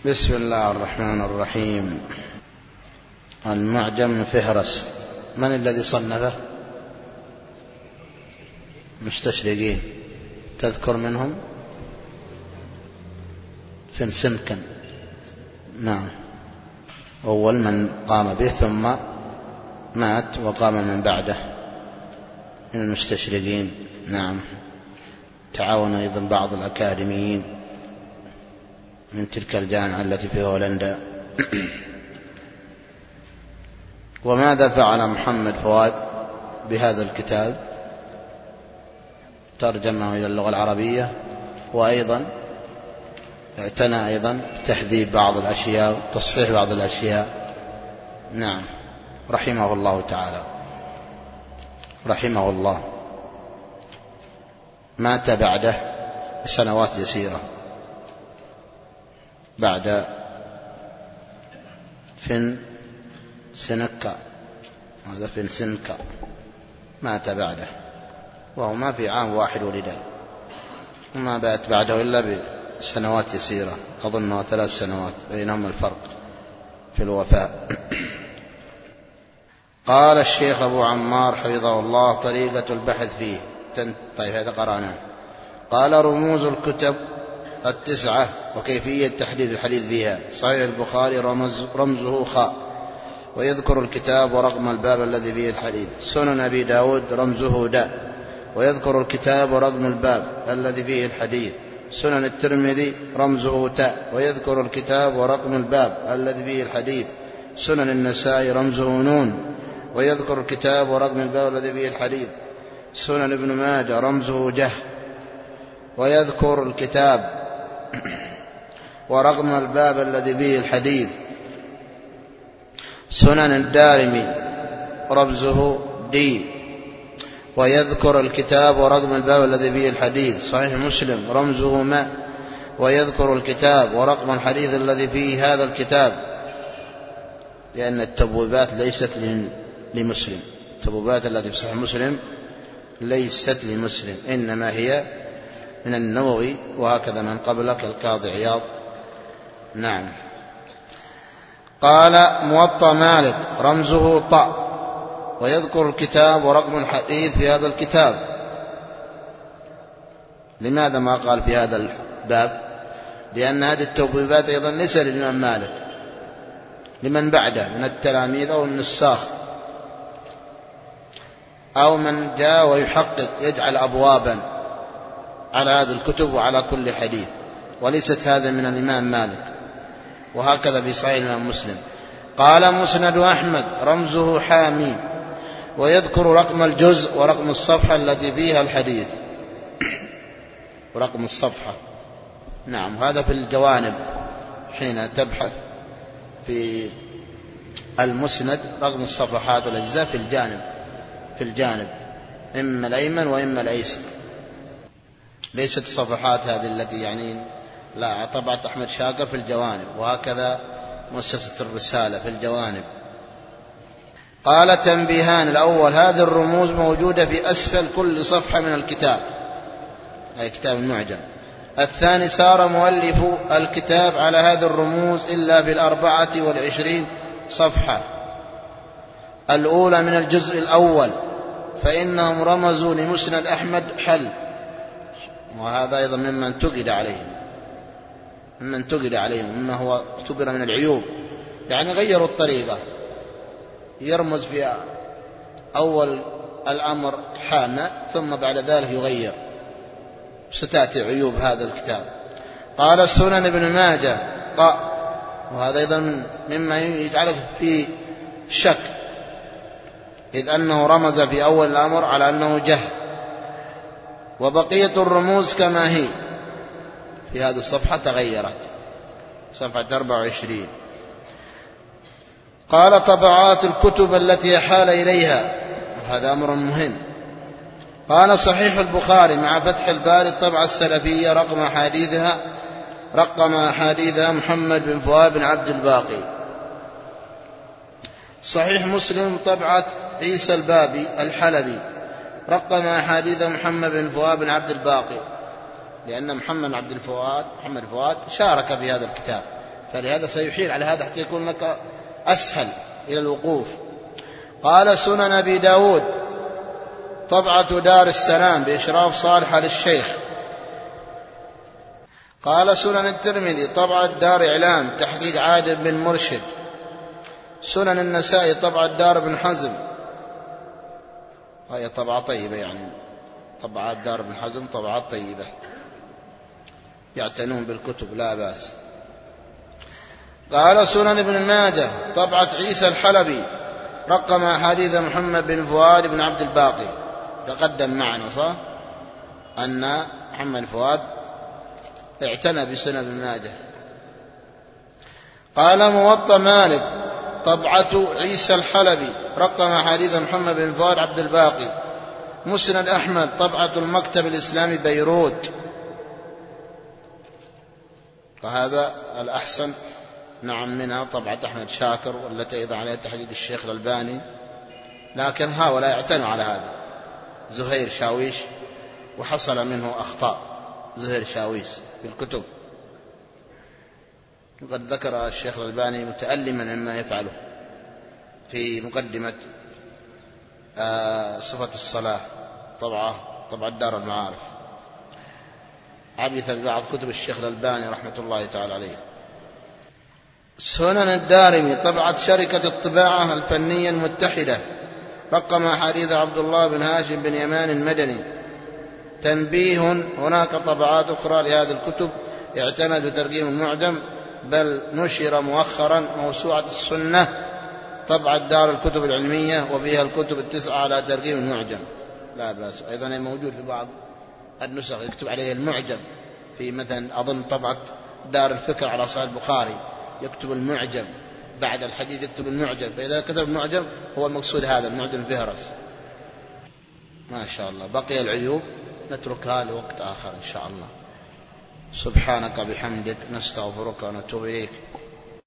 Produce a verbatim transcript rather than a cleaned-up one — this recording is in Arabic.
بسم الله الرحمن الرحيم. المعجم فهرس، من الذي صنفه؟ مستشرقين. تذكر منهم؟ فنسنكن، نعم، أول من قام به ثم مات وقام من بعده من المستشرقين. نعم، تعاون أيضا بعض الأكاديميين من تلك الجامعة التي في هولندا. وماذا فعل محمد فؤاد بهذا الكتاب؟ ترجمه إلى اللغة العربية، وأيضا اعتنى أيضا بتهذيب بعض الأشياء وتصحيح بعض الأشياء. نعم، رحمه الله تعالى، رحمه الله. مات بعده بسنوات يسيرة، بعد فن سنكا، هذا فن سنكا مات بعده، وهو ما في عام واحد ولده، وما بات بعده إلا بسنوات يسيرة، أظنها ثلاث سنوات بينهم الفرق في الوفاة. قال الشيخ أبو عمار حفظه الله: طريقة البحث فيه. طيب، هذا قرأناه. قال: رموز الكتب التسعة وكيفية تحديد الحديث فيها. صحيح البخاري رمز رمزه خاء، ويذكر الكتاب ورقم الباب الذي فيه الحديث. سنن أبي داود رمزه داء، ويذكر الكتاب ورقم الباب الذي فيه الحديث. سنن الترمذي رمزه تاء، ويذكر الكتاب ورقم الباب الذي فيه الحديث. سنن النسائي رمزه نون، ويذكر الكتاب ورقم الباب الذي فيه الحديث. سنن ابن ماجه رمزه جه، ويذكر الكتاب ورقم الباب الذي فيه الحديث. سنن الدارمي رمزه دي، ويذكر الكتاب ورقم الباب الذي فيه الحديث. صحيح مسلم رمزه ما، ويذكر الكتاب ورقم الحديث الذي فيه هذا الكتاب، لأن التبويبات ليست لمسلم، التبويبات التي في صحيح مسلم ليست لمسلم، إنما هي من النووي، وهكذا من قبلك القاضي عياض. نعم. قال: موطأ مالك رمزه طاء، ويذكر الكتاب ورقم الحديث في هذا الكتاب. لماذا ما قال في هذا الباب؟ لأن هذه التبويبات أيضا ليس للإمام مالك، لمن بعده من التلاميذ أو النساخ، أو من جاء ويحقق يجعل أبوابا على هذه الكتب وعلى كل حديث، وليست هذا من الإمام مالك. وهكذا في صحيح الإمام مسلم. قال: مسند أحمد رمزه حامي، ويذكر رقم الجزء ورقم الصفحة التي فيها الحديث. ورقم الصفحة، نعم، هذا في الجوانب حين تبحث في المسند، رقم الصفحات والأجزاء في الجانب في الجانب إما الأيمن وإما الأيسر، ليست الصفحات هذه التي يعني لا، طبعة أحمد شاكر في الجوانب، وهكذا مؤسسة الرسالة في الجوانب. قال: تنبيهان: الأول: هذه الرموز موجودة في أسفل كل صفحة من الكتاب، أي كتاب المعجم. الثاني: سار مؤلف الكتاب على هذه الرموز إلا في الأربعة والعشرين صفحة الأولى من الجزء الأول، فإنهم رمزوا لمسند أحمد حل. وهذا أيضا مما انتقد عليهم، مما انتقد عليهم مما هو انتقد من العيوب، يعني غيروا الطريقة، يرمز في أول الأمر حامة، ثم بعد ذلك يغير، ستأتي عيوب هذا الكتاب. قال: سنن ابن ماجه طاء، وهذا أيضا مما يجعلك في شك، إذ أنه رمز في أول الأمر على أنه جه. وبقية الرموز كما هي في هذه الصفحة تغيرت، صفحة أربعة وعشرين. قال: طبعات الكتب التي حال إليها، وهذا أمر مهم. قال: صحيح البخاري مع فتح الباري الطبعة السلفية، رقم أحاديثها رقم أحاديثها محمد بن فؤاد بن عبد الباقي. صحيح مسلم طبعة عيسى البابي الحلبي، رقم أحاديث محمد بن فؤاد بن عبد الباقي، لأن محمد بن عبد الفؤاد محمد فؤاد شارك في هذا الكتاب، فلهذا سيحيل على هذا حتى يكون لك أسهل إلى الوقوف. قال سنن أبي داود طبعة دار السلام بإشراف صالح للشيخ. قال سنن الترمذي طبعة دار إعلام تحقيق عادل بن مرشد. سنن النسائي طبعة دار بن حزم، هي طبعة طيبة، يعني طبعات دار بن حزم طبعات طيبة يعتنون بالكتب لا بأس. قال سنن ابن ماجه طبعة عيسى الحلبي رقم أحاديث محمد بن فؤاد بن عبد الباقي. تقدم معنا صح أن محمد فؤاد اعتنى بسنن ابن ماجه. قال موطأ مالك طبعة عيسى الحلبي رقم أحاديث محمد بن فؤاد عبد الباقي. مسند أحمد طبعة المكتب الإسلامي بيروت، وهذا الأحسن نعم منها طبعة أحمد شاكر والتي أيضا عليها تحديد الشيخ الألباني، لكن هؤلاء يعتنوا على هذا. زهير شاويش وحصل منه أخطاء زهير شاويش في الكتب، وقد ذكر الشيخ الألباني متألما مما يفعله في مقدمة صفة الصلاة طبعة طبعة دار المعارف، عبث ببعض كتب الشيخ الألباني رحمة الله تعالى عليه. سنن الدارمي طبعة شركة الطباعة الفنية المتحدة رقم أحاديث عبد الله بن هاشم بن يمان المدني. تنبيه هناك طبعات أخرى لهذه الكتب اعتنت بترجيم المعجم، بل نشر مؤخرا موسوعة السنة طبعة دار الكتب العلمية وفيها الكتب التسعة على ترجيم المعجم لا بأس. أيضا موجود في بعض النسخ يكتب عليه المعجم، في مثلا أظن طبعة دار الفكر على صحيح البخاري يكتب المعجم بعد الحديث يكتب المعجم، فإذا كتب المعجم هو المقصود هذا المعجم الفهرس. ما شاء الله. بقي العيوب نتركها لوقت آخر إن شاء الله. سبحانك بحمدك نستغفرك ونتوب إليك.